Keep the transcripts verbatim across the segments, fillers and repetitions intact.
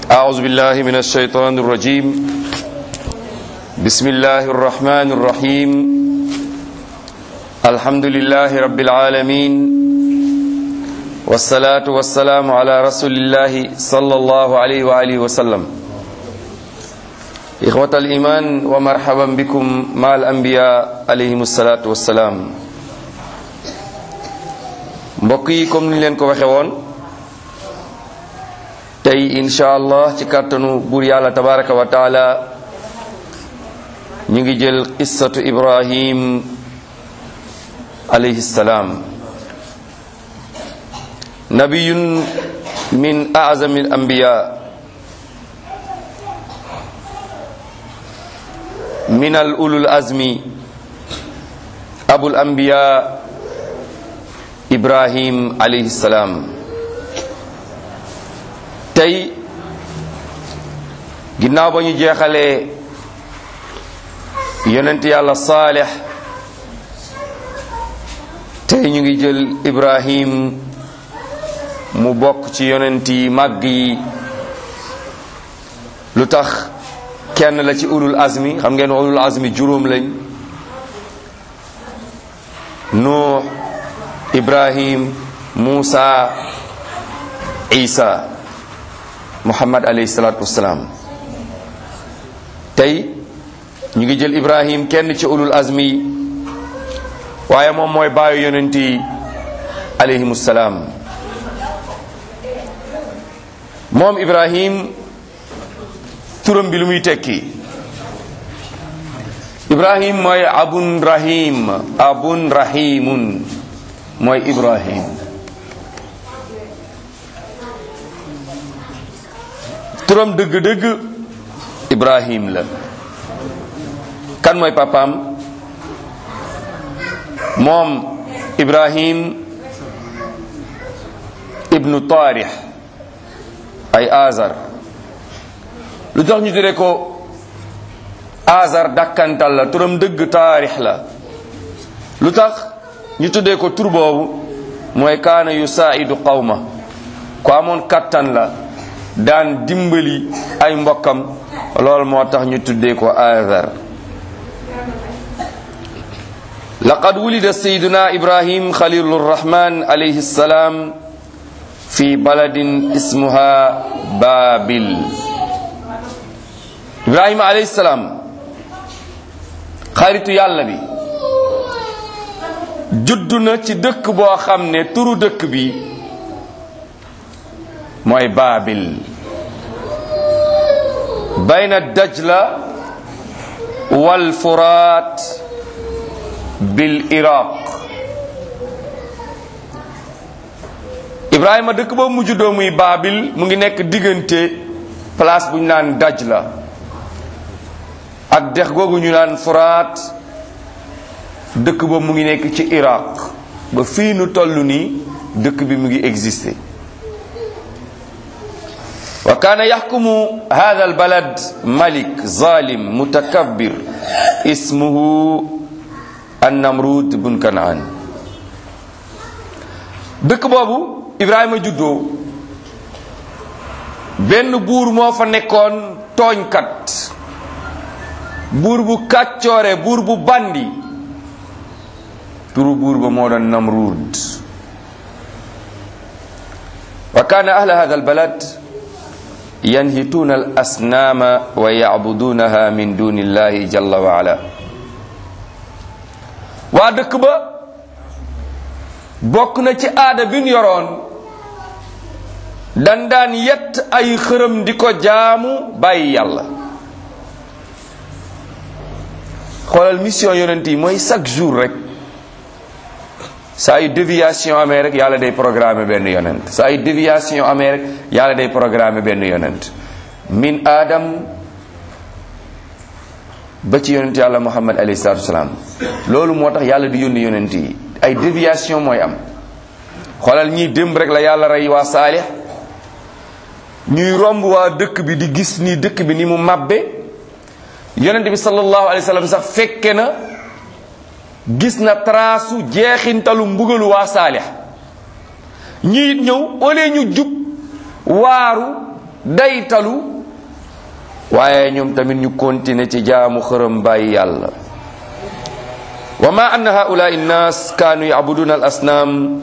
أعوذ بالله من الشيطان الرجيم بسم الله الرحمن الرحيم الحمد لله رب العالمين والصلاة والسلام على رسول الله صلى الله عليه وآله وسلم إخوة الإيمان ومرحبا بكم مع الأنبياء عليهم الصلاة والسلام mbokk yi comme ni leen ko waxe woon tey insha allah ci kàttanu buur yàlla tabaraka wa taala ñu ngi jël qissatu ibrahim alayhi salaam nabiyun min a'zami al anbiya min al ulul azmi abul anbiya ibrahim alayhi salaam tey ginnaaw ba ñu jeexalee yonent yàlla saalix tey ñu ngi jël ibrahim mu bokk ci yonent yi màgg yi lu tax kenn la ci ulul azmi xam ngeen ulul azmi juróom lañ nuux ibrahim muusa isa muhammad alayhi salatu wassalam tey ñu ngi jël ibrahim kenn ci ulul azmi waaye moom mooy baayu yonent yi alayhimu salaam moom ibrahim turam bi lu muy tekki ibrahim mooy abun rahim abun rahimun mooy ibrahim turam dëgg-dëgg ibrahim la kan mooy papaam moom ibrahim ibnu taarix ay azar lu tax ñu dire ko azar dakkantal la turam dëgg taarix la lu tax ñu tuddee ko tur boobu mooy kaana yusaa'idu qawma ko amoon kattan la daan dimbali ay mbokkam loolu moo tax ñu tuddee ko azar laqad wulida sayyiduna ibrahim khalilur rahman alayhi salam fi baladin ismuha babil ibrahima alayhi salam xaritu yàlla bi juddu na ci dëkk boo xam ne turu dëkk bi mooy Baabil bayna Dajla wal Furaat bil Iraq Ibrahima dëkk boobu mu juddoo muy Baabil mu ngi nekk diggante place bu ñu naan Dajla ak dex googu ñu naan Furaat dëkk boobu mu ngi nekk ci Iraq ba fii nu toll nii dëkk bi mu ngi existé wa kaana yaxkumu hada albalad malik zalim mutakabbir ismuhu an-Namrud bun Kanaan dëkk boobu Ibrahima juddoo benn buur moo fa nekkoon tooñkat buur bu kàccoore buur bu bandi turu buur ba moo doon Namrud wa kaana ahla hada albalad yanhituuna al asnaama wa yacbuduunaha min duni illahi jalla wa ala waa dëkk ba bokk na ci aada bi ñu yoroon dan daan yett ay xërëm di ko jaamu bàyyi yàlla xoolal mission yonent yi mooy chaque jour rek saa yu déviation amee rek yàlla day programme benn yonent saa yu déviation amee rek yàlla day programme benn yonent min Adam ba ci yonent yàlla Muhammad alayhi salaatu wasalaam loolu moo tax yàlla di yónni yonent yi ay déviation mooy am xoolal ñii démb rek la yàlla rey waa Saalix ñuy romb waa dëkk bi di gis ni dëkk bi ni mu màbbe yonent bi sallallahu alayhi wa sallam sax fekke na gis na traasu jeexintalu mbugalu waa Saalix ñii ñëw au lieu ñu jub waaru daytalu waaye ñoom tamit ñu continuer ci jaamu xërëm bàyyi yàlla. wa ma anna haula innas kaanu yacbuduna al asnaam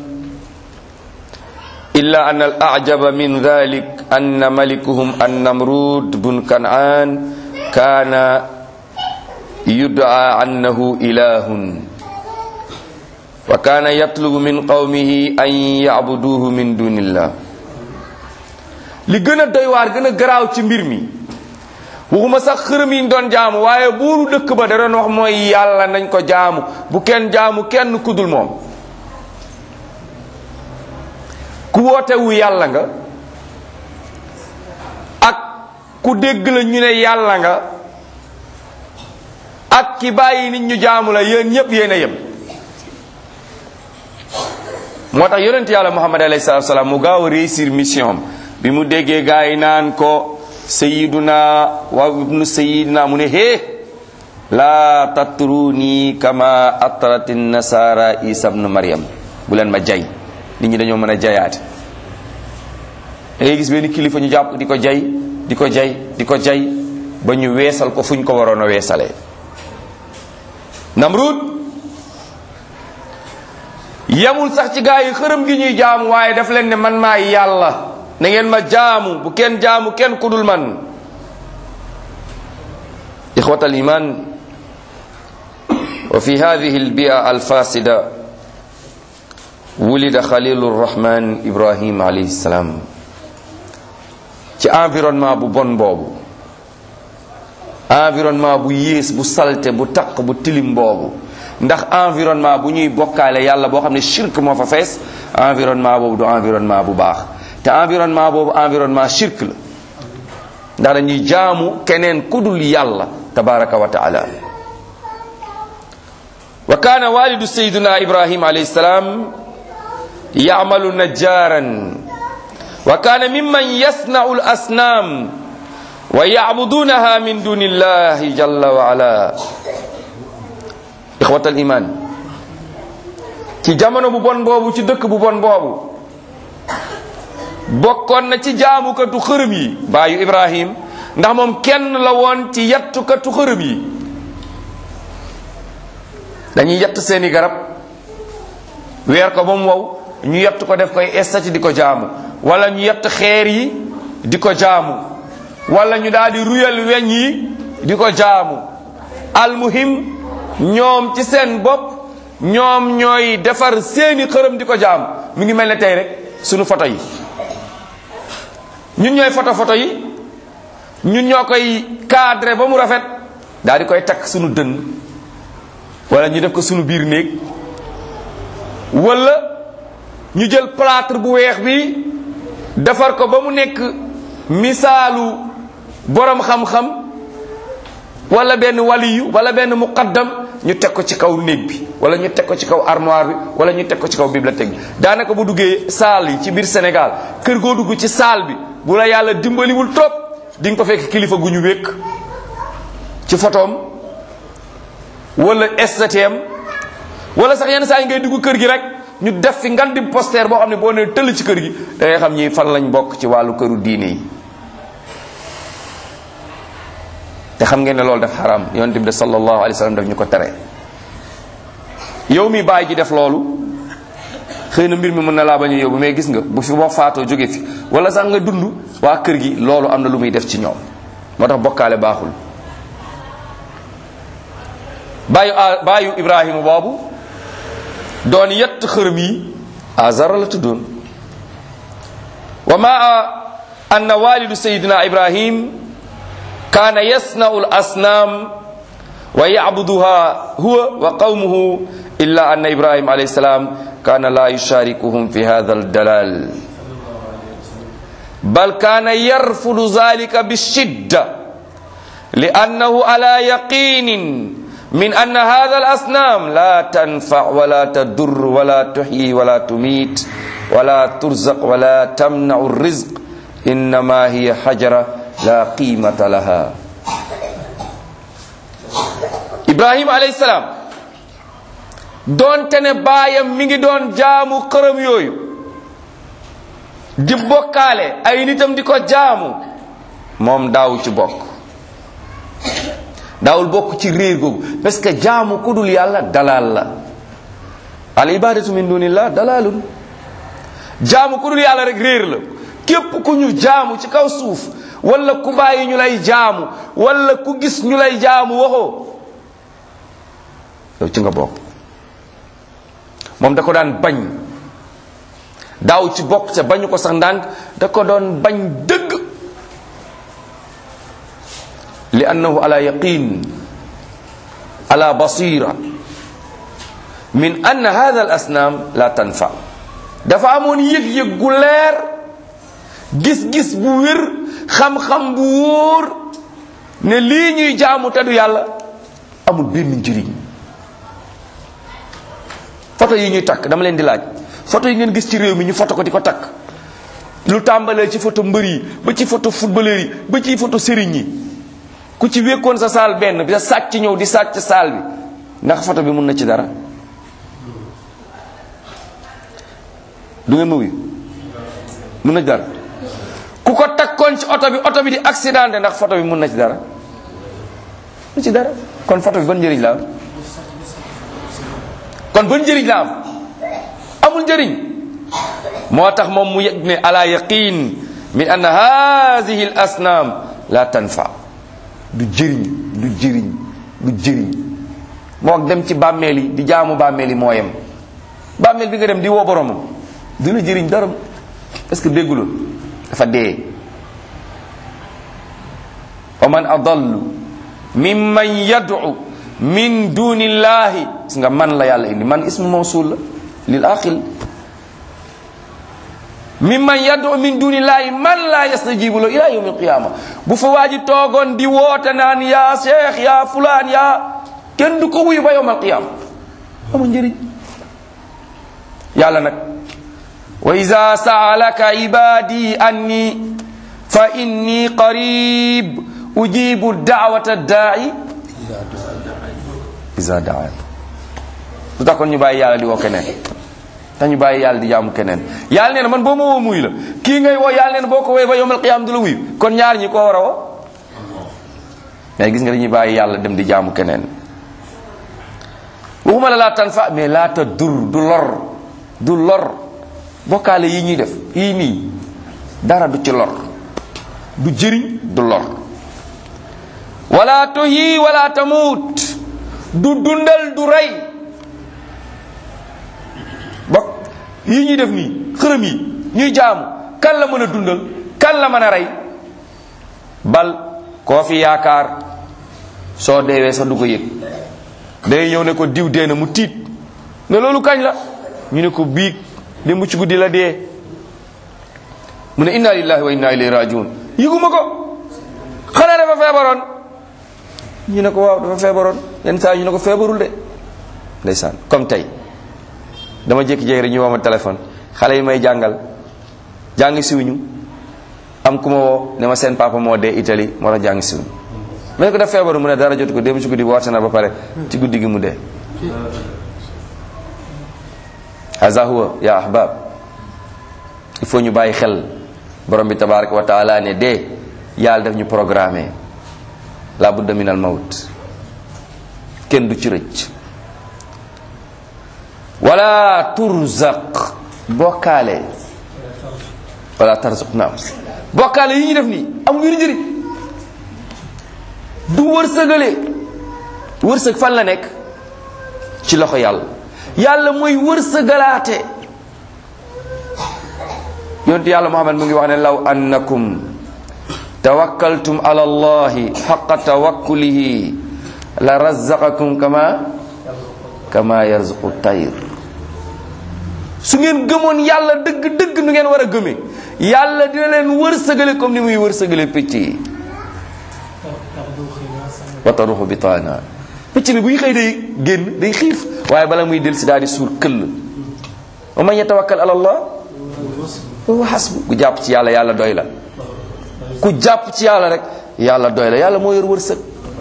illa an al acjaba min dalik anna malikuhum an namrud bun kanaan kaana yud'a annahu ilahun wa kaana yatlubu min qawmihi an yacbuduhu min dunillah. li gën a doy waar gën a garaaw ci mbir mi waxuma sax xërëm yi ñu doon jaamu waaye buuru dëkk ba da doon wax mooy yàlla nañ ko jaamu bu kenn jaamu kenn kudul moom. ku wootewu yàlla nga ak ku dégg la ñu ne yàlla nga ak ki bàyyi nit ñu jaamu la yéen ñépp yéen a yem. moo tax yonent yàlla Muhammad alayhi salaatu salaam mu gaaw a réussir mission bi mu déggee gaa yi naan ko sayiduna wa ibnu sayiduna mu ne hee laa tatruni kama atrati nasara isa ibnu maryam bu leen ma jay. nit ñi dañoo mën a jayaate da ngay gis benn kilifa ñu jàpp di ko jay di ko jay di ko jay ba ñu weesal ko fu ñu ko waroon a weesalee. Namrud yamul sax ci gaa yi xërëm gi ñuy jaamu waaye daf leen ne man maay yàlla na ngeen ma jaamu bu kenn jaamu kenn ku dul man. ixwatal iman wa fi hadihi albia alfasida wulida xalilu rahman ibrahim alayhi salaam. ci environnement bu bon boobu environnement bu yées bu salte bu taq bu tilim boobu ndax environnement bu ñuy bokkaale yàlla boo xam ne shirk moo fa fees environnement boobu du environnement bu baax te environnement boobu environnement shirk la ndax dañuy jaamu keneen kudul yàlla tabaraka wa taala. wa kaana walidu sayyidina ibrahim alayhi salaam ya'malu najjaran wa kaana mimman yasna'u al-asnaam wa ya'budunaha min dunillahi jalla wa ala. ixwatal iman ci jamono bu bon boobu ci dëkk bu bon boobu bokkoon na ci jaamukatu xërëm yi baayu ibrahim ndax moom kenn la woon ci yattukatu xërëm yi. dañuy yatt seeni garab weer ko ba mu wow ñu yatt ko def koy estati di ko jaamu wala ñu yatt xeer yi di ko jaamu wala ñu daal di ruyal weñ yi di ko jaamu. almuhim ñoom ci seen bopp ñoom ñooy defar seeni xërëm di ko jaamu. mi ngi mel ne tey rek sunu photo yi ñun ñooy photo photo yi ñun ñoo koy cadré ba mu rafet daal di koy takk sunu dënn wala ñu def ko sunu biir néeg wala ñu jël plâtre bu weex bi defar ko ba mu nekk misaalu borom xam-xam wala benn waliyu wala benn muqaddam ñu teg ko ci kaw néeg bi wala ñu teg ko ci kaw armoire bi wala ñu teg ko ci kaw bibliothèque bi. daanaka bu duggee saal yi ci biir Sénégal kër goo dugg ci saal bi bu la yàlla dimbaliwul trop di nga ko fekk kilifa gu ñu wékk ci photoom wala estatem wala sax yenn saa yi ngay dugg kër gi rek ñu def fi ngan di poster boo xam ne boo nee tëll ci kër gi da ngay xam ñi fan lañ bokk ci wàllu këru diine yi. te xam ngeen ne loolu def xaram yonent bi sallallahu alayhi wa sallam daf ñu ko tere. yow mi bàyyi ji def loolu xëy na mbir mi mën na laa bañ a yóbbu mais gis nga bu fi boo faatoo jóge fi wala sax nga dund waa kër gi loolu am na lu muy def ci ñoom moo tax bokkaale baaxul. baayu baayu Ibrahima boobu doon yett xërëm yi Azar la tuddoon. wa maa anna walidu sayyidina Ibrahim kaana yasna'u al-asnaam wa ya'buduha huwa wa qawmuhu illa anna Ibrahim alayhi salaam kaana la yusharikuhum fi hadha al-dalal bal kaana yarfudu dhalika bi-shidda li annahu ala yaqinin min anna hadha al-asnam la tanfa wala tadur wala tuhyi wala tumit wala turzaq wala tamna'u ar-rizq innama hiya hajara la qimata laha. Ibrahima alayhi salaam doonte ne baayam mi ngi doon jaamu xërëm yooyu di bokkaale ay nitam di ko jaamu moom daawu ci bokk daawul bokk ci réer googu parce que jaamu ku dul yàlla dalal la al ibadatu min dunillah dalalun jaamu ku dul yàlla rek réer la képp ku ñu jaamu ci kaw suuf wala ku bàyyi ñu lay jaamu wala ku gis ñu lay jaamu waxoo yow ci nga bokk moom da ko daan bañ daaw ci bokk ca bañu ko sax ndànk da ko doon bañ dëgg li annahu ala yaqin ala basira min anna hadha al asnam la tanfa dafa amoon yëg-yëg gu leer gis-gis bu wér xam-xam bu wóor ne lii ñuy jaamu te du yàlla amul benn njëriñ photo yi ñuy takk dama leen di laaj photo yi ngeen gis ci réew mi ñu photo ko di ko takk lu tàmbalee ci photo mbër yi ba ci photo footballeur yi ba ci photo sëriñ yi ku ci wékkoon sa saal benn bi sa sàcc ñëw di sàcc saal bi ndax photo bi mun na ci dara du ngeen ma wuyu mun na ci dara ku ko takkoon ci oto bi oto bi di accidenté ndax photo bi mun na ci dara mu ci dara kon photo bi ban njëriñ la am kon ban njëriñ la am amul njëriñ moo tax moom mu yëg ne ala yaqin min anna hadhihi al asnam la tanfa du jëriñ du jëriñ du jëriñ moo dem ci bàmmeel yi di jaamu bàmmeel yi moo yem bàmmeel bi nga dem di woo boromam du la jëriñ dara est-ce que dégguloon dafa dee wa man adallu mimman yad'u min dunillahi gis nga man la yàlla indi man ismu mawsul la lil aqil mimman yad'u min dunillahi man la yastajibu lahu ila yawm alqiyama bu fa waaji toogoon di woote naan yaa cheikh yaa fulaan yaa kenn du ko wuyu ba yawm alqiyama amul njëriñ yàlla nag wa iza sa'alaka ibadi anni fa inni qarib ujibu da'wata da'i iza da'an lu tax kon ñu bàyyi yàlla di woo keneen te ñu bàyyi yàlla di jaamu keneen yàlla nee na man boo ma woo muy la kii ngay woo yàlla nee na boo ko woowee ba yawmal qiyaam du la wuyu kon ñaar ñi koo war a woo mais gis nga dañuy bàyyi yàlla dem di jaamu keneen waxuma la laa tanfa mais laa ta dur du lor du lor bokkaale yi ñuy def yii nii dara du ci lor du jëriñ du lor wala tuhyi wala tamut du dundal du rey bokk yii ñuy def nii xërëm yi ñuy jaamu kan la mën a dundal kan la mën a rey bal koo fi yaakaar soo deewee sax du ko yëg day ñëw ne ko diw dee na mu tiit ne loolu kañ la ñu ne ko biig démb ci guddi la dee mu ne inna lillahi wa inna ilayhi rajiun yëguma ko xanaa dafa feebaroon ñu ne ko waaw dafa feebaroon yenn saa ñu ne ko feebarul de ndeysaan comme tey dama jékki-jékki rek ñu woo ma téléphone xale yi may jàngal jàng siwuñu am ku ma woo ne ma seen papa moo dee Italie moo tax jàng siwuñu ma ne ko def feebaru mu ne dara jotu ko démb ci guddi woote na ba pare ci guddi gi mu dee haza huwa ya ahbab il faut ñu bàyyi xel borom bi tabaraka wa taala ne dee yàlla daf ñu programmé la budda min al mawt kenn du ci rëcc wala turzaq bokkaale wala tarzuq naam bokkaale yi ñu def nii amuñu njëriñ du wërsëgale wërsëg fan la nekk ci loxo yàlla yàlla mooy wërsëgalaate yonent yàlla Muhammad mu ngi wax ne law annakum tawakkaltum ala allahi haqqa tawakkulihi la razzaqakum kama kama yarzuqu tayr su ngeen gëmoon yàlla dëgg dëgg nu ngeen war a gëmee yàlla dina leen wërsëgale comme ni muy wërsëgale picc yi wa taruxu bitaana picc bi buy xëy day génn day xiif waaye bala muy del si daal di suur këll wa man yatawakkal ala allah wa hasbu ku jàpp ci yàlla yàlla doy la ku jàpp ci yàlla rek yàlla doy la yàlla moo yor wërsëg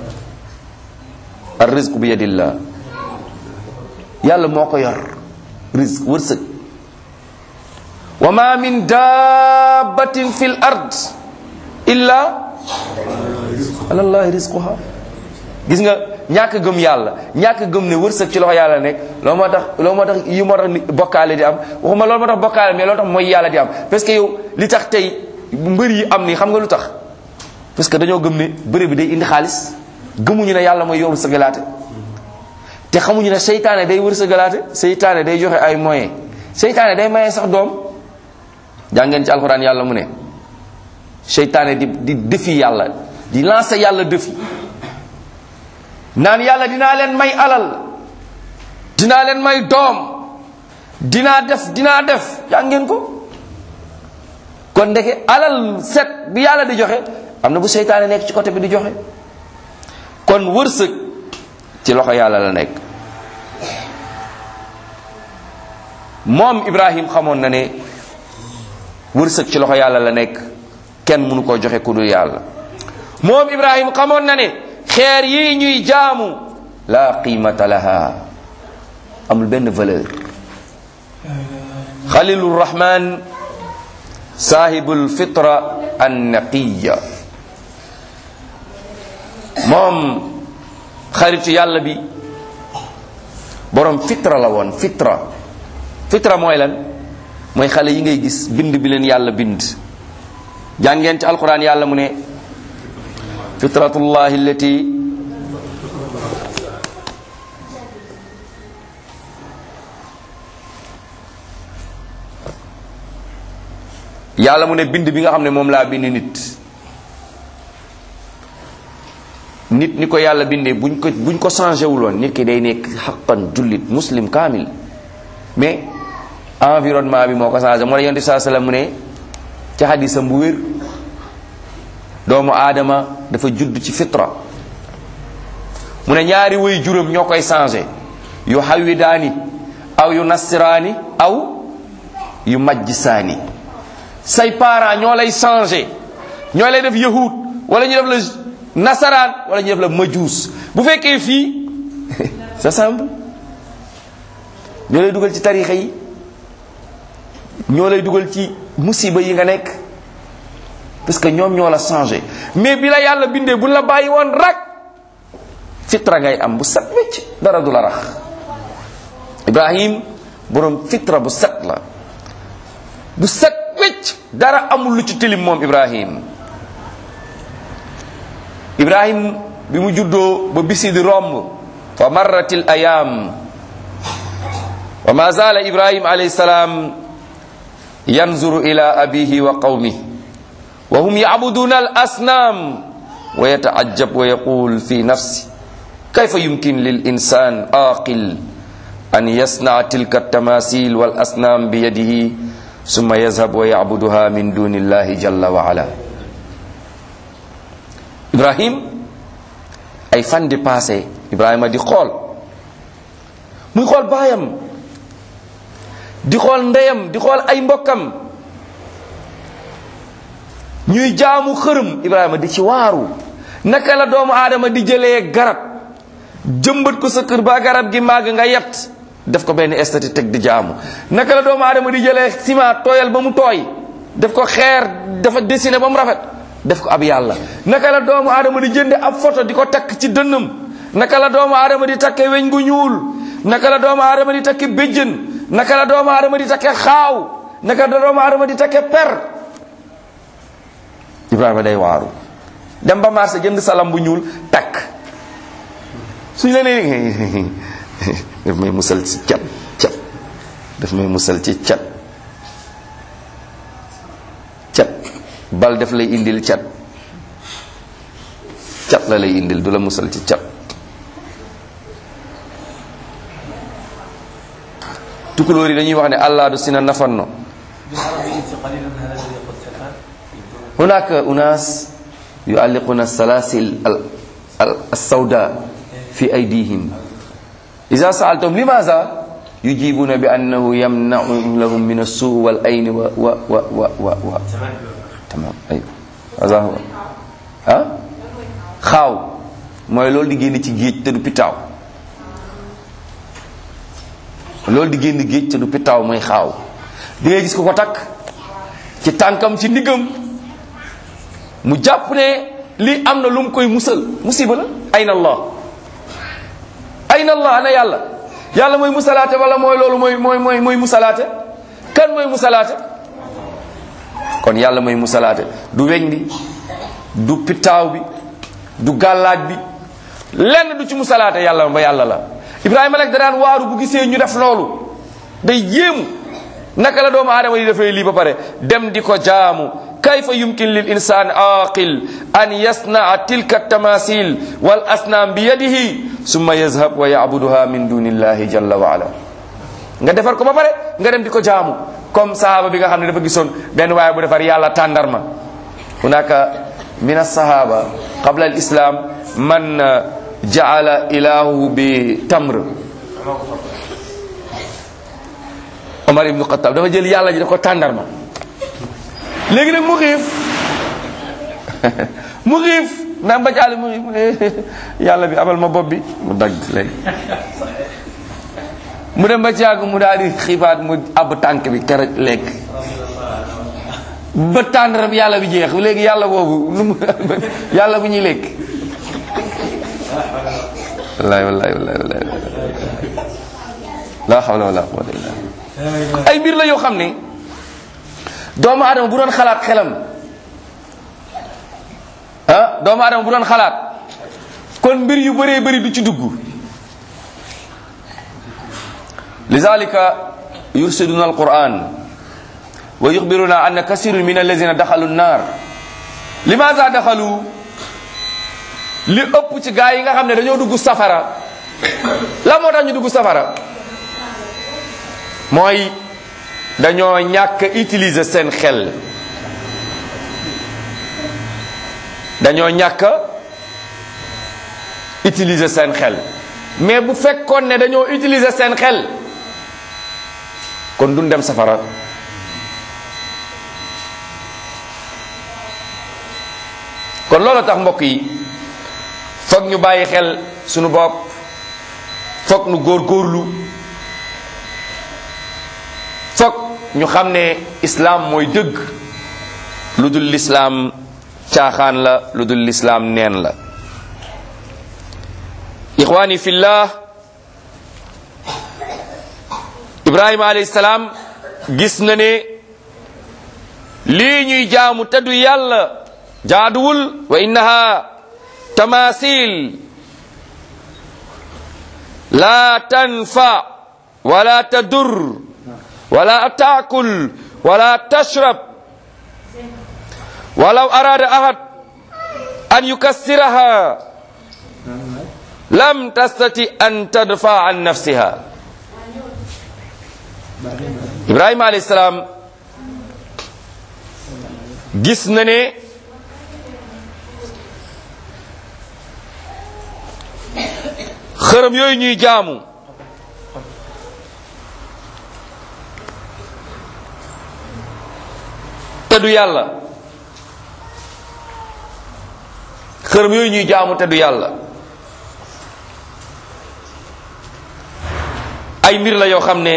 ar rizqu bi yadillah yàlla moo ko yor rizq wërsëg wa ma min dabbatin fil ard illa ala allahi rizquha. gis nga ñàkk gëm yàlla ñàkk gëm ne wërsëg ci loxo yàlla nekk loolu moo tax loolu moo tax yu moo tax bokkaale di am waxuma loolu moo tax bokkaale mais loolu tax mooy yàlla di am parce que yow li tax tey mbër yi am ni xam nga lu tax parce que dañoo gëm ne bëre bi day indi xaalis gëmuñu ne yàlla mooy yow sëgalaate te xamuñu ne seytaane day wërsëgalaate seytaane day joxe ay moyens seytaane day maye sax doom jàngeen ci alxuraan yàlla mu ne seytaane di di défi yàlla di lancer yàlla défi naan yàlla dinaa leen may alal dinaa leen may doom dinaa def dinaa def jàngeen ko kon ndeke alal set bi yàlla di joxe am na bu seytaane nekk ci côté bi di joxe kon wërsëg ci loxo yàlla la nekk. moom Ibrahim xamoon na ne wërsëg ci loxo yàlla la nekk kenn mënu koo joxe ku dul yàlla. moom Ibrahim xamoon na ne xeer yi ñuy jaamu la qiimata laha amul benn valeur. Xalilur Rahman saahibul fitra an naqiya moom xaritu yàlla bi borom fitra la woon. fitra fitra mooy lan mooy xale yi ngay gis bind bi leen yàlla bind. jàngeen ci alquran yàlla mu ne fitratullahi allati yàlla mu ne bind bi nga xam ne moom laa bind nit nit ni ko yàlla bindee buñ ko buñ ko changé wuloon nit ki day nekk xaqan jullit muslim kaamil mais environnement bi moo ko changé moo la yonent bi saa sallam mu ne ci hadisam bu wér doomu aadama dafa judd ci fitra mu ne ñaari way juróom ñoo koy changé yu hawidaani aw yu nasiraani aw yu majjisaani. say parents ñoo lay changé ñoo lay def yahud wala ñu def la nasaraan wala ñu def la majuus. bu fekkee fii ça semble ñoo lay dugal ci tarixa yi ñoo lay dugal ci musiba yi nga nekk parce que ñoom ñoo la changé. mais bi la yàlla bindee bu la bàyyi woon rek fitra ngay am bu set wecc dara du la rax. Ibrahim borom fitra bu set la bu set wecc dara amul lu ci tilim moom Ibrahim. Ibrahim bi mu juddoo ba bisi di romb fa marratil ayam wa ma zala Ibrahim alayhi salam yanzuru ila abihi wa qawmihi wa hum ya'buduna al asnam wa yata'ajjab wa yaqul fi nafsi kayfa yumkin lil insan aqil an yasna'a tilka at-tamasil wal asnam bi yadihi summa yazhab wa ya'buduha min dunillahi jalla wa ala. Ibrahim ay fan di passé Ibrahima di xool muy xool baayam di xool ndeyam di xool ay mbokkam ñuy jaamu xërëm. Ibrahima di ci waaru naka la doomu aadama di jëlee garab jëmbat ko sa kër ba garab gi màgg nga yett def ko benn estati teg di jaamu. naka la doomu aadama di jëlee ciment tooyal ba mu tooy def ko xeer dafa dessiné ba mu rafet def ko ab yàlla. naka la doomu aadama di jënde ab photo di ko takk ci dënnam. naka la doomu aadama di takke weñ gu ñuul. naka la doomu aadama di takke béjjën. naka la doomu aadama di takke xaaw. naka la doomu aadama di takke per. Ibrahima day waaru dem ba marché jënd salam bu ñuul takk. suñ la nee daf may musal ci cat cat daf may musal ci cat cat bal def lay indil cat cat la lay indil du la musal ci cat. tukulóor yi dañuy wax ne allah du sina nafanno hunaka unas yualliquna salasil as-sawda fi aydihim iza sa'altum limaza yujibuna bi annahu yamna'u lahum min as-su' wal ayn wa wa wa wa wa wa tamam ay aza huwa ah xaaw mooy loolu di génn ci géej te du pitaaw loolu di génn géej te du pitaaw mooy xaaw di ngay gis ko ko takk ci tànkam ci ndiggam mu jàpp ne lii am na lu mu koy musal musiba la. ayna allah ayna allah ana yàlla yàlla mooy musalaate wala mooy loolu mooy mooy mooy mooy musalaate kan mooy musalaate kon yàlla mooy musalaate du weñ bi du pitaaw bi du gàllaaj bi lenn du ci musalaate yàlla ba yàlla la. Ibrahima nag da daan waaru bu gisee ñu def loolu day yéemu naka la doomu aadama yi dafay lii ba pare dem di ko jaamu. kayfa yumkin lil insaan aqil an yasnaa tilka tamasil wal asnaam bi yadihi summa yazhab wa yaabuduha min dunillahi jalla wa ala. nga defar ko ba pare nga dem di ko jaamu comme sahaba bi nga xam ne dafa gisoon benn waaye bu defar yàlla tàndarma. hunaka min as-sahaba qabla al islam man jaala ilahu bi tamr. Omar ibn Khattab dafa jël yàlla ji def ko tàndarma. léegi nag mu xiif mu xiif ndax ba jaale mu xiif yàlla bi abal ma bopp bi mu dagg léegi mu dem ba caag mu daal di xiifaat mu ab tànk bi kere lekk ba tàndaram yàlla bi jeex léegi yàlla boobu lu mu yàlla bu ñuy lekk wallahi wallahi wallahi wallahi la hawla wala quwwata illa billah. ay mbir la yoo xam ne doomu aadama bu doon xalaat xelam ah doomu aadama bu doon xalaat kon mbir yu bëree bëri du ci dugg. lizalika yursiduna alquran wa yuxbiruna anna kasirun min allazina daxalu nnar limaza daxalu li ëpp ci gaa yi nga xam ne dañoo dugg safara la moo tax ñu dugg safara mooy dañoo ñàkk utiliser seen xel dañoo ñàkk utiliser seen xel mais bu fekkoon ne dañoo utiliser seen xel kon duñ dem safara. kon loolu tax mbokk yi foog ñu bàyyi xel sunu bopp foog ñu góorgóorlu foog ñu xam ne islaam mooy dëgg lu dul lislaam caaxaan la lu dul lislaam neen la. ixwaani fillah Ibrahima alayhi salaam gis na ne lii ñuy jaamu te du yàlla jaaduwul wa innaha tamasil la tanfa wala tadur wala taakul wala tashrab walaw arada ahad an yukassiraha lam tastati an tadfa an nafsiha. Ibrahima alayhi salaam gis na ne xërëm yooyu ñuy jaamu te du yàlla xërëm yooyu ñuy jaamu te du yàlla ay mbir la yoo xam ne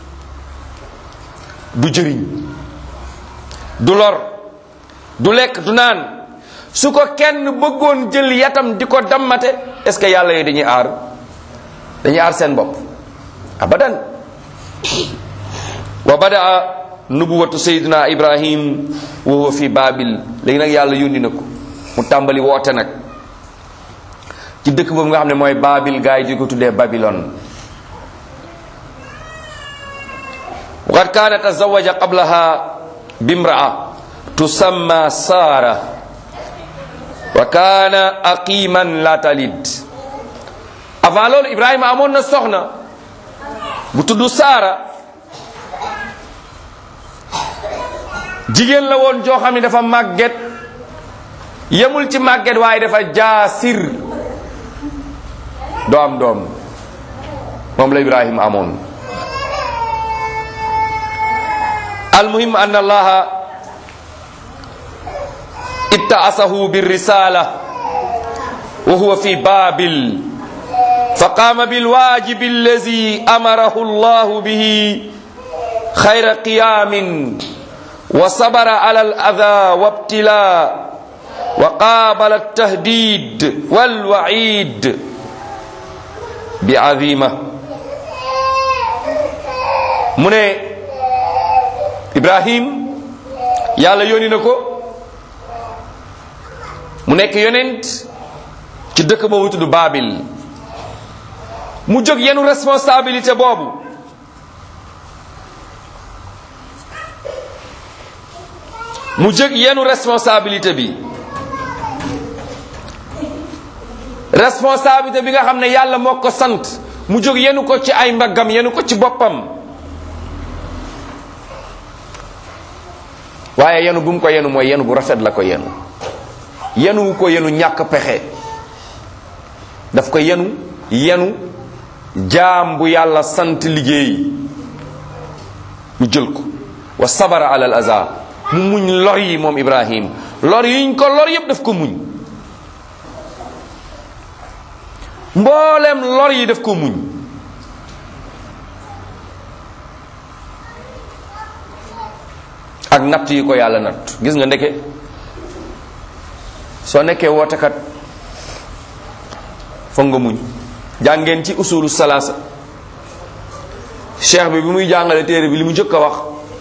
du jëriñ du lor du lekk du naan su ko kenn bëggoon jël yatam di ko dammate est-ce que yàlla yooyu dañuy aar dañuy aar seen bopp abadan. wa badaa nubuwatu sayyidina Ibrahim wa huwa fi Babil. léegi nag yàlla yónni na ko mu tàmbali woote nag ci dëkk boobu nga xam ne mooy Babil gaa yi di ko tuddee Babylone. waqad kaana tazawaja qablaha bimraa tusamma Saara wa kaana aqiman la talid. avant loolu Ibrahima amoon na soxna bu tudd Saara jigéen la woon joo xam ne dafa màgget yemul ci màgget waaye dafa jaasir doo am doom moom la Ibrahima amoon. almuhim anna allaha ibta'asahu birrisala wa huwa fi Babil faqama bilwajibi allazi amarahu allahu bihi khayra qiyamin wa sabara ala al adha wa ibtila wa qaabala al tahdid wal wa'id bi azima. mu ne Ibrahim yàlla yónni na ko mu nekk yonent ci dëkk boobu tudd Baabil. mu jóg yenu responsabilité boobu mu jóg yenu responsabilité bi responsabilité bi nga xam ne yàlla moo ko sant mu jóg yenu ko ci ay mbaggam yenu ko ci boppam. waaye yenu bu mu ko yenu mooy yenu bu rafet la ko yenu yenu ko yenu ñàkk pexe daf ko yenu yenu jaam bu yàlla sant liggéey mu jël ko. wa sabara ala al aza mu muñ lor yi moom Ibrahim lor yiñ ko lor yépp daf ko muñ mboolem lor yi daf ko muñ. ak natt yi ko yàlla natt gis nga ndeke soo nekkee wootekat foog nga muñ. jàngeen ci usulu salaasa cheikh bi bi muy jàngale téere bi li mu njëkk a wax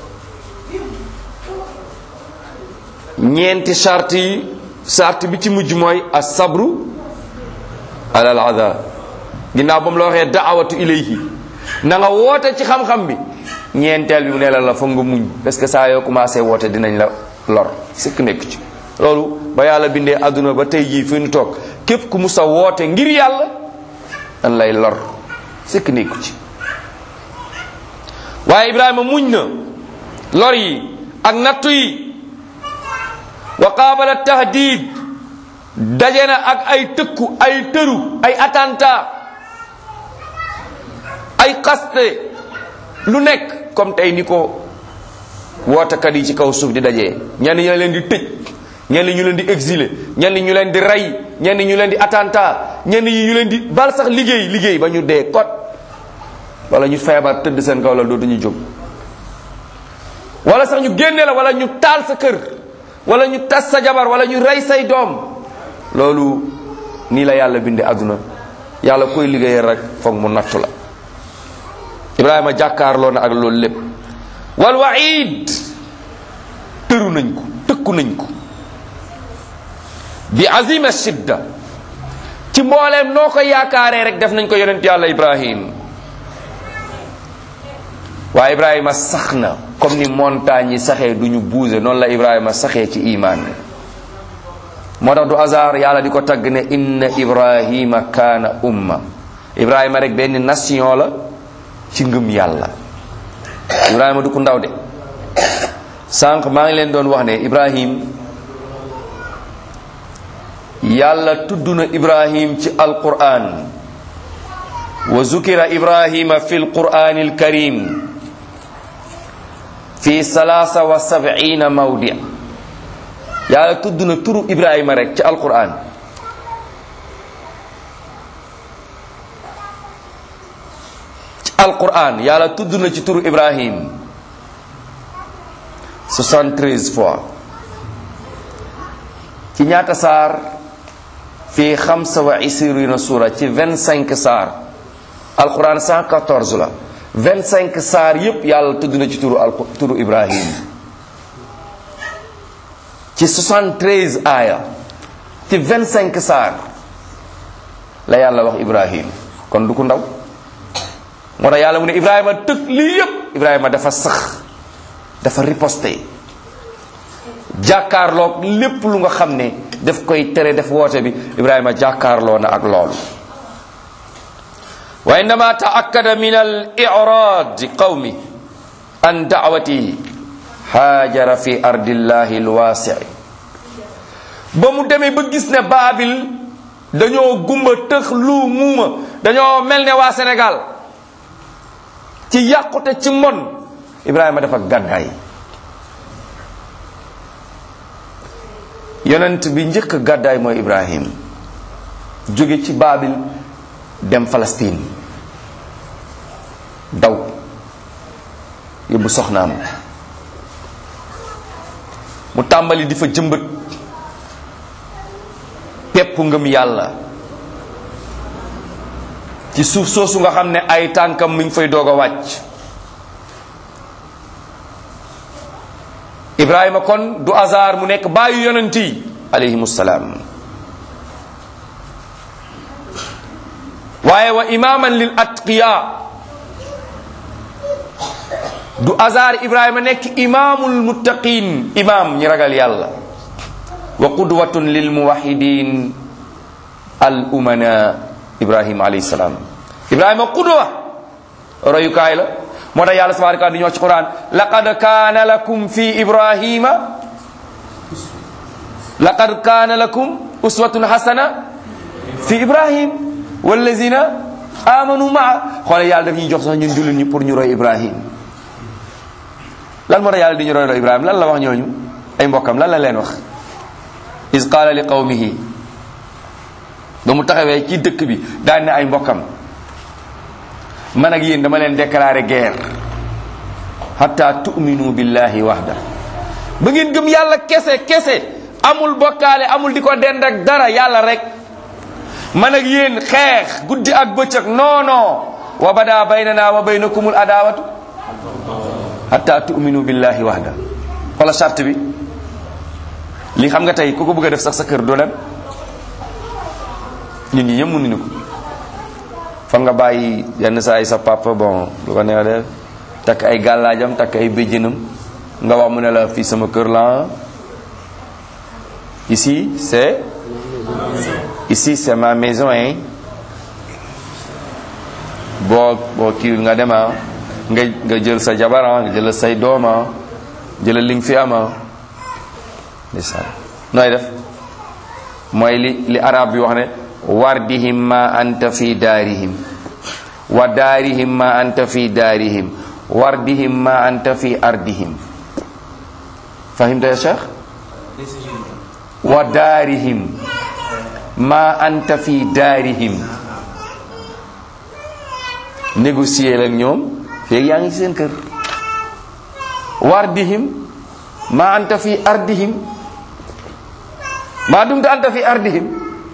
ñeenti charte yi charte bi ci mujj mooy as sabru ala al adha. ginnaaw ba mu la waxee daawatu ilayhi na nga woote ci xam-xam bi ñeenteel bi mu ne la la foog nga muñ parce que saa yoo commencé woote dinañ la lor sikk nekk ci loolu ba yàlla bindee àdduna ba tey jii fi ñu toog képp ku musa woote ngir yàlla dan lay lor sikk nekku ci. waaye Ibrahima muñ na lor yi ak nattu yi wa qaabala tahdid daje na ak ay tëkku ay tëru ay attentat ay xaste lu nekk comme tey ni ko wootekat yi ci kaw suuf di dajee ñenn ñu leen di tëj ñenn ñu leen di exiler ñenn ñu leen di rey ñenn ñu leen di attentat ñenn yi ñu leen di bal sax liggéey liggéey ba ñu dee kot wala ñu feebar tëdd seen kaw la dootuñu jóg wala sax ñu génne la wala ñu taal sa kër wala ñu tas sa jabar wala ñu rey say doom. loolu nii la yàlla bindi àdduna yàlla koy liggéeyal rek foog mu nattu la. Ibrahima jàkkaarloo na ak loolu lépp. wal waid tëru nañ ko tëkku nañ ko bi azima shidda ci mbooleem noo ko yaakaaree rek def nañ ko yonent yàlla Ibrahim. waaye Ibrahima sax na comme ni montagne yi saxee du ñu bouger noonu la Ibrahima saxee ci iman. moo tax du hasard yàlla di ko tagg ne inna Ibrahima kaana umma. Ibrahima rek benn nation la ci ngëm yàlla. Ibrahima du ku ndaw de sànq maa ngi leen doon wax ne Ibrahim yàlla tudd na Ibrahim ci alquran wa zukira Ibrahima fi alquran alkarim fi salaasa wa sab'ina mawdi. yàlla tudd na turu Ibrahima rek ci alquran ci alquran yàlla tudd na ci turu Ibrahim soixante-treize fois. ci ñaata saar fii xamsa wa ishrina suura ci vingt-cinq saar alquran cent quatorze la vingt-cinq saar yépp yàlla tudd na ci turu al turu Ibrahim ci soixante-treize aaya ci vingt-cinq saar la yàlla wax Ibrahim kon du ko ndaw. moo tax yàlla mu ne Ibrahima tëkk lii yépp Ibrahima dafa sax dafa riposté jàkkaarloog lépp lu nga xam ne daf koy tere def woote bi Ibrahima jàkkaarloo na ak loolu. wa innama taakkada min al i'rad qawmi an da'wati haajara fi ardillahi alwaasi'. ba mu demee ba gis ne Baabil dañoo gumba tëx lu muuma dañoo mel ne waa Sénégal ci yàqute ci mon Ibrahima dafa gàddaay. yonent bi njëkk gàddaay mooy Ibrahim jóge ci Baabil dem Palestine daw yóbbu soxnaam mu tàmbali di fa jëmbat pepp ngëm yàlla ci suuf soosu nga xam ne ay tànkam mi ngi fay doog a wàcc. Ibrahima kon du hasard mu nekk baayu yonent yi alayhimu salaam, waaye wa imaaman lil atqiya. du hasard Ibrahima nekk imaamul muttaqin, imaam ñi ragal yàlla. wa qudwatun lil muwahhidin al umana. Ibrahima alayhi salaam, Ibrahima qudwa royukaay la. moo tax yàlla subhanahu wa ta'ala di ñëw ci Quran, laqad kaana lakum fi Ibrahima laqad kaana lakum uswatun hasana fi Ibrahim wallazina amanu maa. xoolal yàlla daf ñuy jox sax ñun jullit ñi pour ñu roy Ibrahim. lan moo tax yàlla di ñu roy roy Ibrahim lan la wax ñooñu ay mbokkam lan la leen wax. iz qaala li qawmihi, ba mu taxawee ci dëkk bi daan ne ay mbokkam, man ak yéen dama leen déclarer guerre hatta tu'minu billahi wahda, ba ngeen gëm yàlla kese kese, amul bokkaale, amul di ko dend ak dara, yàlla rek. man ak yéen xeex guddi ak bëccëg, non non. wa bada baynana wa baynakumul adawatu hatta tu'minu billahi wahda. wala charte bi li xam nga tey ku ko bëgg a def sax sa kër doo dem, nit ñi ñëpp mënuñu ko. fa nga bàyyi yenn saa yi sa papa bon lu ko neex def, takk ay gàllaajam takk ay béjjinam, nga wax mu ne la fii sama kër la, ici c'est ici c'est ma maison hein. boo boo kii nga dema nga nga jël sa jabara, nga jël say dooma, jëlal li nga fi ama ndeysaan. nooy def mooy li li arab bi wax ne wardihim ma anta fi daarihim wa daarihim ma anta fi daarihim wardihim ma anta fi ardihim. fahimta ya cheikh? wa daarihim ma anta fi daarihim, négocier ak ñoom feeg yaa ngi ci seen kër. wardihim ma anta fi ardihim ma dumta anta fi ardihim.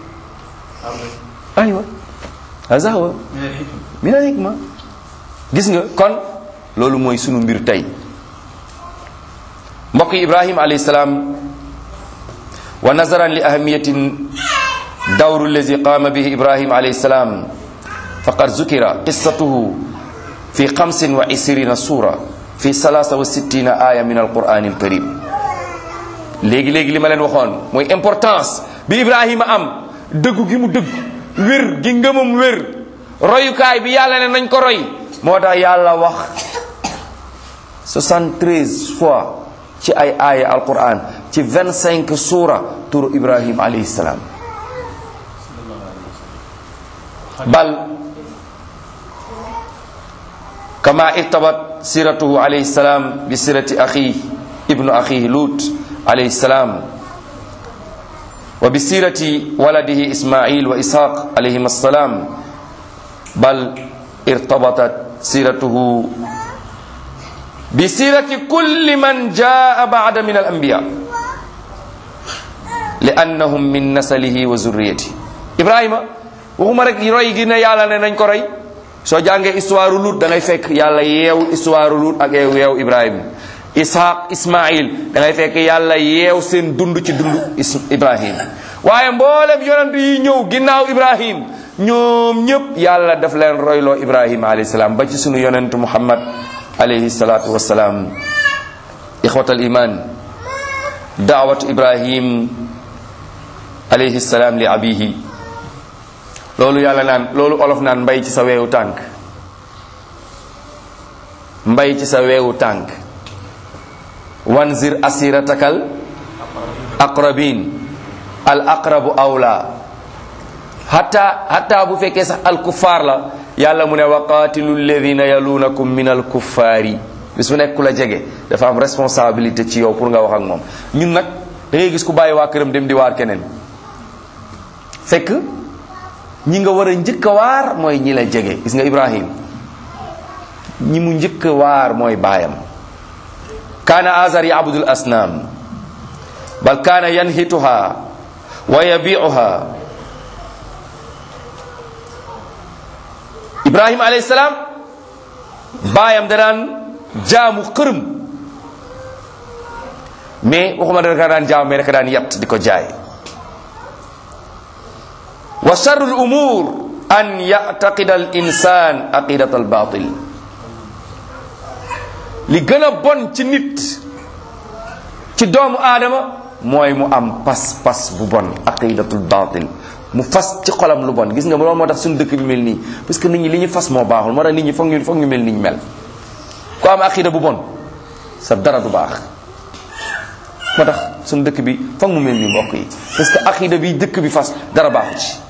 aywa haza huwa min al hikma. gis nga kon loolu mooy sunu mbir tey. mbokk yi Ibrahima alayhi salaam, wa nazaran li ahamiyatin dawru allazi qaama bihi Ibrahima alayhi salaam, faqad zukira qissatuhu fi xamsin wa ishrina sura fi salaasa wa sittina aya min alquran alkarim. léegi léegi li ma leen waxoon mooy importance bi Ibrahima am, dëggu gi mu dëgg, wér gi ngëmam wér, royukaay bi yàlla ne nañ ko roy. moo tax yàlla wax soixante-treize fois ci ay aaya alquran ci vingt-cinq suura turu Ibrahima alayhi salaam. bal kama irtabat siratuhu alayhi salaam bi sirati akhihi ibnu akhihi Lut alayhi salaam wa bi sirati waladihi Ismail wa Ishaq alayhim assalam, bal irtabatat siratuhu bi sirati kulli man jaa ba'da min al-anbiya li annahum min naslihi wa zurriyati. Ibrahima waxuma rek roy gi ne yàlla ne nañ ko roy. soo jàngee histoire Lut da ngay fekk yàlla yeew histoire Lut ak yeew Ibrahima. Ishaq Ismail da ngay fekk yàlla yeew seen dund ci dund Ibrahim. waaye mboolem yonent yi ñëw ginnaaw Ibrahim ñoom ñëpp yàlla daf leen royloo Ibrahima alayhi salaam ba ci sunu yonent Muhammad alayhi salaatu wassalaam. ixwatal iman, daawatu Ibrahim alayhi salaam li abihi. loolu yàlla naan loolu olof naan mbay ci sa weewu tànk, mbay ci sa weewu tànk. wanzir asiratakal aqrabin, al aqrabu awla. hatta hatta bu fekkee sax al kuffaar la, yàlla mu ne waqaatilu alladina yalunakum min al kuffaari. bis bu nekk ku la jege dafa am responsabilité ci yow pour nga wax ak moom. ñun nag da ngay gis ku bàyyi waa këram dem di waar keneen, fekk ñi nga war a njëkk a waar mooy ñi la jege. gis nga Ibrahim ñi mu njëkk a waar mooy baayam. kaana azar ya'budul asnaam bal kaana yanhituha wa yabiuha. Ibrahima alayhi salaam baayam danaan jaamu xërëm, mais waxuma daka daan jaamu mais daka daan yatt di ko jaay. wa sharrul umur an ya'taqida al insan aqidat al batil. li gën a bon ci nit ci doomu aadama mooy mu am pas-pas bu bon, aqidatul batil, mu fas ci xolam lu bon. gis nga loolu moo tax suñu dëkk bi mel nii, parce que nit ñi li ñu fas moo baaxul, moo tax nit ñi foog ñu foog ñu mel ni ñu mel. ku am aqida bu bon sa dara du baax. moo tax suñu dëkk bi foog mu mel ni mbokk yi, parce que aqida bi dëkk bi fas dara baaxu ci.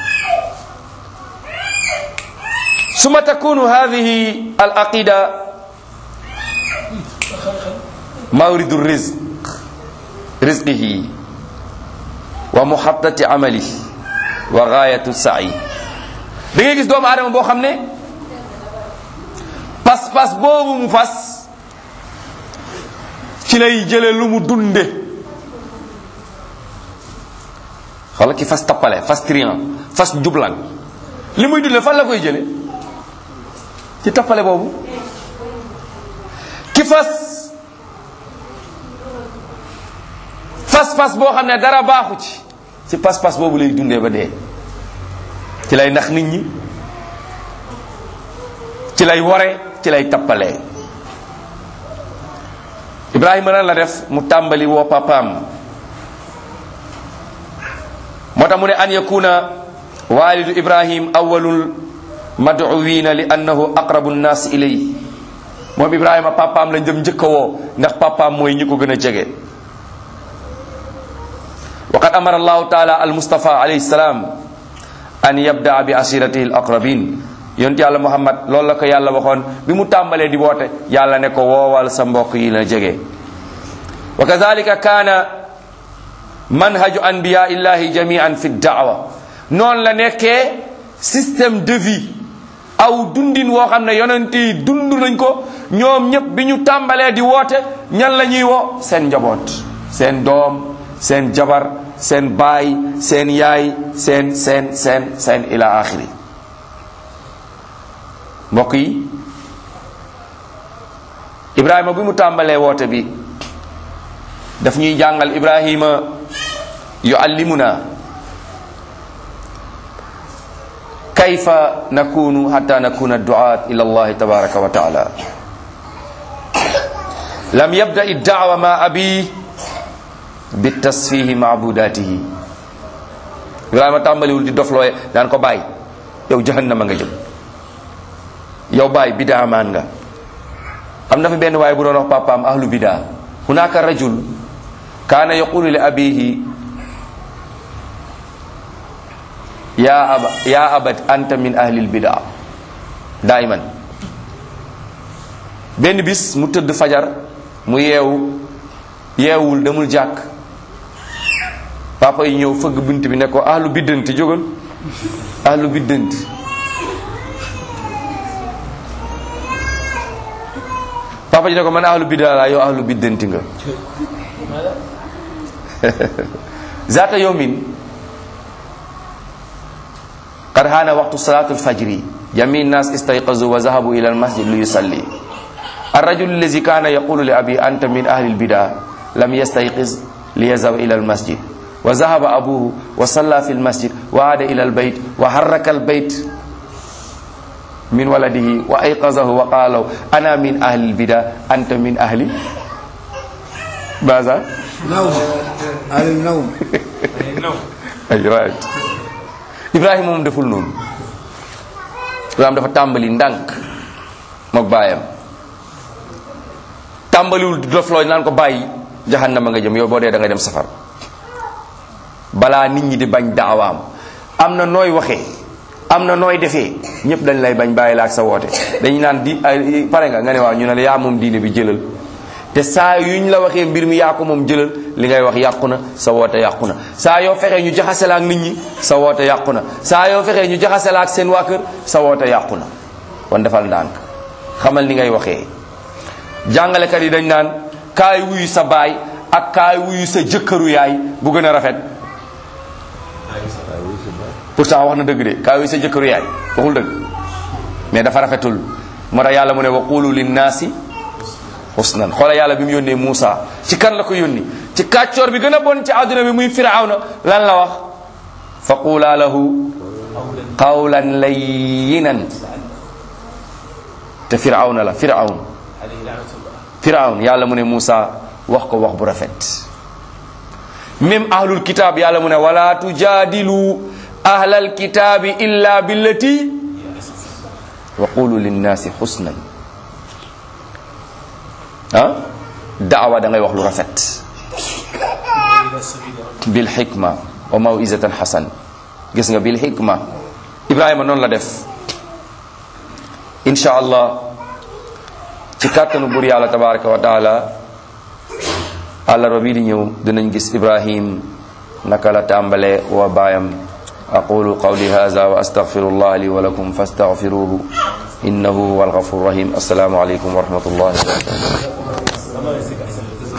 summa takunu hadhihi al aqida mawridu rizq rizqihi wa muhattati amalihi wa gaayatu sa'i. da ngay gis doomu aadama boo xam ne pas-pas boobu mu fas ci lay jële lu mu dunde. xoolal ki fas tappale, fas trian, fas njublan, li muy dunde fan la koy jële? ci tappale boobu. ki fas fas-fas boo xam ne dara baaxu ci ci pas-pas boobu lay dundee ba dee. ci lay nax nit ñi, ci lay wore, ci lay tappalee. Ibrahima nan la def? mu tàmbali woo papaam. moo tax mu ne an yakuna walidu Ibrahim awwalul mad'uwina li annahu aqrabu nnaas ilay. moom Ibrahima papaam lañ dem njëkk a woo ndax papaam mooy ñi ko gën a jege. wa qad amara allahu taala al mustafa alayhi salaam an yabdaa bi asiratihi al aqrabin. yonent yàlla Muhammad loolu la ko yàlla waxoon bi mu tàmbalee di woote, yàlla ne ko woowal sa mbokk yi la jege. wa kadhalika kaana manhaju anbiya illahi jami'an fi da'wa. noonu la nekkee système de vie, aw dundin woo xam ne yonent yi dund nañ ko ñoom ñëpp bi ñu tàmbalee di woote. ñan la ñuy woo? seen njaboot, seen doom, seen jabar, seen baay, seen yaay, seen seen seen seen ila axiri. mbokk yi, Ibrahima bi mu tàmbalee woote bi daf ñuy jàngal. Ibrahima yuallimuna kayfa nakunu hatta nakuna du'aat ila allahi tabaraka wa taala. lam yabda ad-da'wa ma abi bi tasfihi ma'budatihi. Ibrahima tàmbaliwul di doflooye daan ko bàyyi yow jahannama nga jëm, yow bàyyi bidaa maan nga. am na fi benn waaye bu doon wax papaam ahlu bidaa. hunaka rajul kaana yaqulu li abihi ya aba ya abad anta min ahlil bidaa daiman. benn bis mu tëdd fajar mu yeewu yeewul demul jàkk. papa yi ñëw fëgg bunt bi ne ko ahlu biddanti jógal, ahlu biddanti. papa ji ne ko man ahlu biddaa laa, yow ahlu biddanti nga. zaata yawmin qad haana waqtu salaatul fajri jami nnaas istayqazu wa zahabu ila almasjid li yusalli. الرجل الذي كان يقول لأبي أنت من أهل البدع لم يستيقظ ليذهب إلى المسجد وذهب أبوه وصلى في المسجد وعاد إلى البيت وحرك البيت من ولده وأيقظه وقال له أنا من أهل البدع أنت من أهل ماذا؟ نوم. أهل النوم. أيوة. إبراهيم moom deful noonu. Ibrahima dafa tàmbali ndànk mook baayam. tàmbaliwul di dofloo naan ko bàyyi jahannama nga jëm, yow boo dee da nga dem safar. balaa nit ñi di bañ daawaam, am na nooy waxee, am na nooy defee, ñëpp dañ lay bañ bàyyi la ak sa woote. dañu naan di pare nga nga ne waaw ñu ne la yaa moom diine bi jëlal. te saa yuñ la waxee mbir mi yaa ko moom jëlal, li ngay wax yàqu na, sa woote yàqu na. saa yoo fexee ñu jaxase la ak nit ñi, sa woote yàqu na. saa yoo fexee ñu jaxase la ak seen waa kër, sa woote yàqu na. kon defal ndànk, xamal ni ngay waxee. jàngalekat yi dañ naan kaay wuyu sa baay ak kaay wuyu sa jëkkëru yaay bu gën a rafet? pourtant wax na dëgg de kaay wuyu sa jëkkëru yaay waxul dëgg mais dafa rafetul. moo tax yàlla mu ne wa qulu linnaasi husnan. xoola yàlla bi mu yónnee Muusa ci kan la ko yónni? ci kàccoor bi gën a bon ci àdduna bi muy Firawna. lan la wax? fa qula lahu qawlan layyinan. te Firawna la Firawn Firawn yàlla mu ne Muusa wax ko wax bu rafet. même ahlul kitaab yàlla mu ne wala tujaadilu ahlal kitaabi illa billati wa qulu linnaasi husnan. ah daawa da ngay wax lu rafet. bil hikma wa mawizatan hasan. gis nga bil hikma Ibrahima noonu la def. insha allah ci kàttanu bur yàlla tabaraka wa taala àllarba bii di ñëw dinañ gis Ibrahim naka la tàmbalee wa baayam. aqulu qawli hadha wa astaghfirullah li wa lakum fastaghfiruhu innahu huwal ghafurur rahim. assalamu alaykum wa rahmatullahi wa barakatuh.